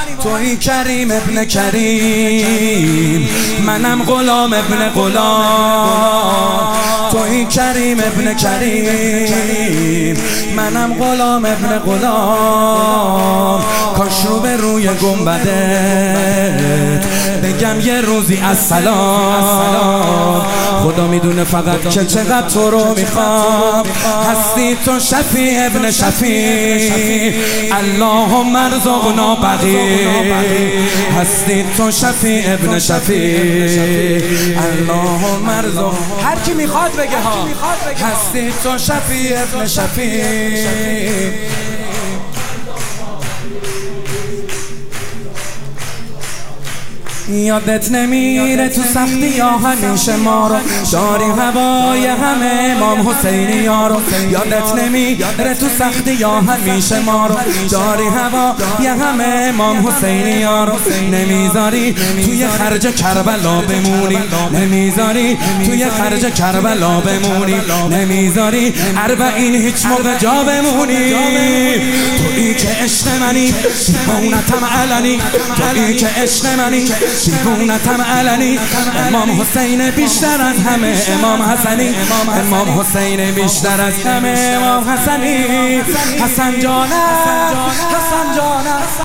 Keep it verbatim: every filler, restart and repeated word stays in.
توی کریم ابن کریم، منم غلام ابن غلام. توی کریم ابن کریم، منم غلام ابن غلام. کاش رو به روی گنبده بگم یه روزی السلام. خدا میدونه فقط که چقدر تو رو میخوام. هستی تو شفیع ابن شفیع، اللهم ارزقنا بقی. هستی تو شفیع ابن شفیع، اللهم ارزق. هر کی میخواد بگه ها. هستی تو شفیع ابن شفیع. یادت نمیره تو سختی یا همیشه ما رو داری هوای همه امام حسینی یارو. یادت نمیره تو سختی یا همیشه ما رو داری هوای همه امام حسینی یارو. نمیذاری توی خرج کربلا بمونی، نمیذاری توی خرج کربلا بمونی، نمیذاری اربعین هیچ موقع جا بمونی. تویی که عشق منی دیوونتم علنی، تویی که عشق منی دیوونتم علنی. امام حسین بیشتر از همه امام حسنی، امام حسین بیشتر از همه امام حسنی. حسن جانم، حسن جانم.